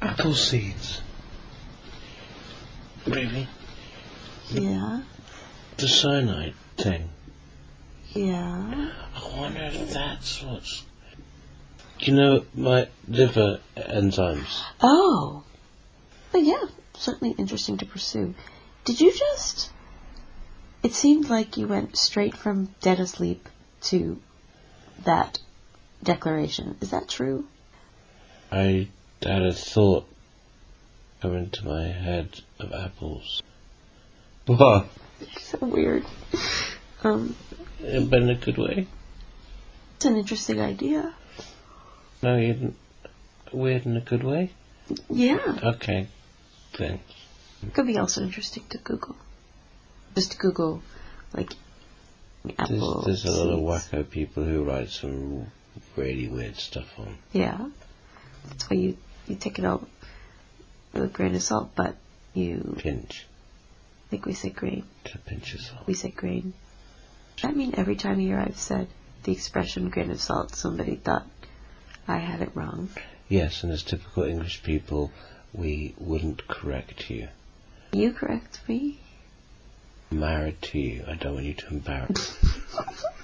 Apple seeds. Really? Yeah. The cyanide thing. Yeah. I wonder if that's what's... You know, my liver enzymes. Oh. But yeah, certainly interesting to pursue. Did you just... It seemed like you went straight from dead asleep to that declaration. Is that true? I had a thought come into my head of apples. What? So weird. But in a good way? It's an interesting idea. No, you didn't. Weird in a good way? Yeah. Okay, thanks. Could be also interesting to Google. Just Google, like, apple There's a lot of seeds. wacko people who write some really weird stuff on. Yeah. That's why you take it all with a grain of salt, but you... Pinch. I think we say grain. To pinch of salt. We say grain. Does that mean every time a year I've said the expression grain of salt, somebody thought I had it wrong? Yes, and as typical English people, we wouldn't correct you. You correct me? I'm married to you. I don't want you to embarrass me.